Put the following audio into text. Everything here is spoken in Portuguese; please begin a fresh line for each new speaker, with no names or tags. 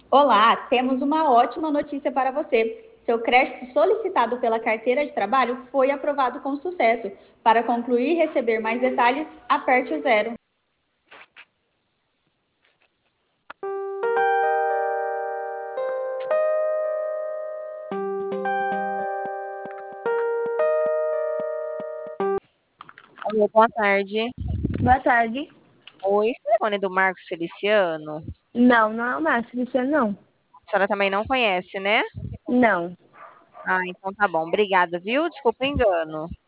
Olá, temos uma ótima notícia para você. Seu crédito solicitado pela carteira de trabalho foi aprovado com sucesso. Para concluir e receber mais detalhes, aperte o zero.
Alô, boa tarde.
Boa tarde.
Oi, esse telefone do Marcos Feliciano.
Não, não é o Márcio Luciano, não.
A senhora também não conhece, né?
Não.
Ah, então tá bom. Obrigada, viu? Desculpa o engano.